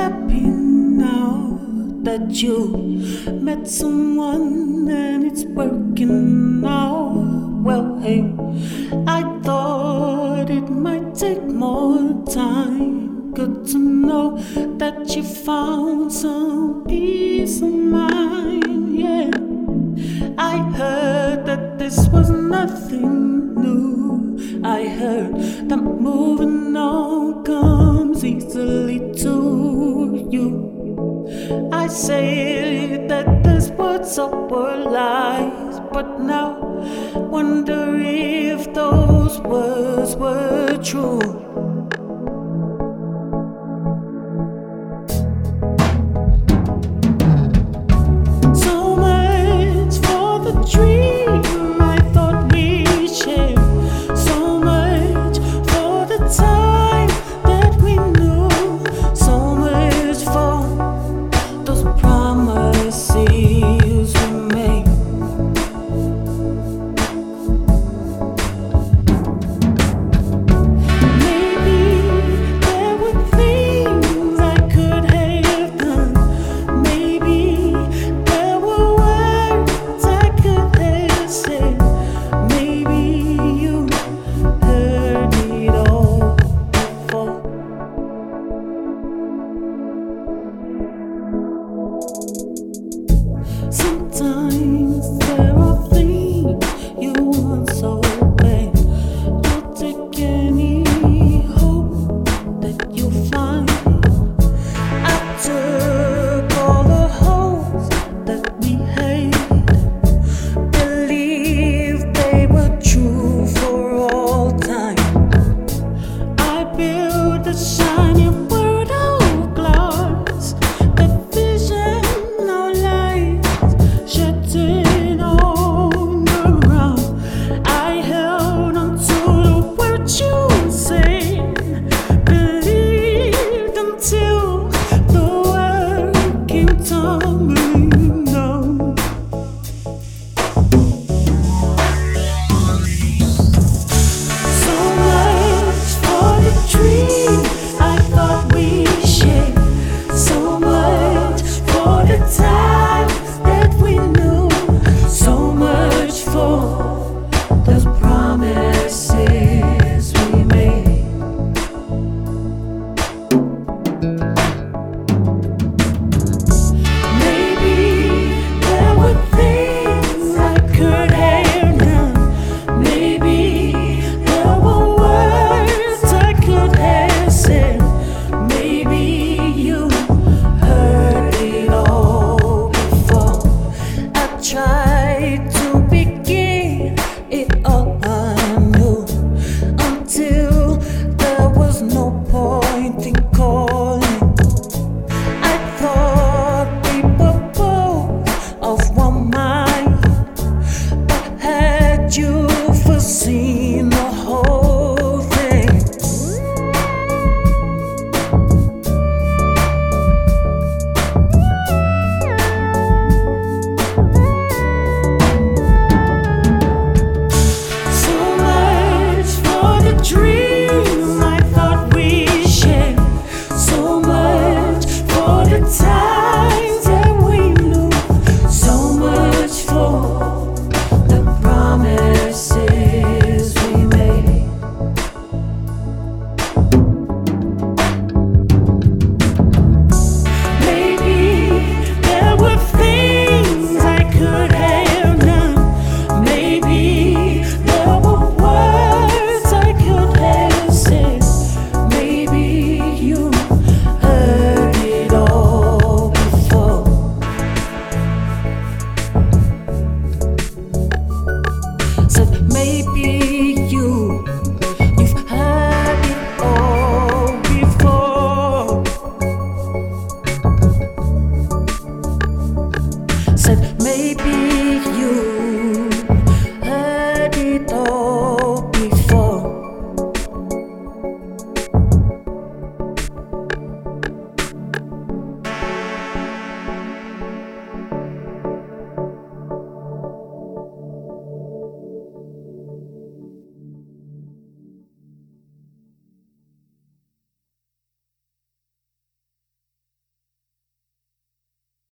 happy now that you met someone and it's working out. Well, hey, I thought it might take more time. Good to know that you found some peace of mind, yeah. I heard that this was nothing new. I heard that moving on comes easily to you. I say that this words up were lies, but now wonder if those words were true.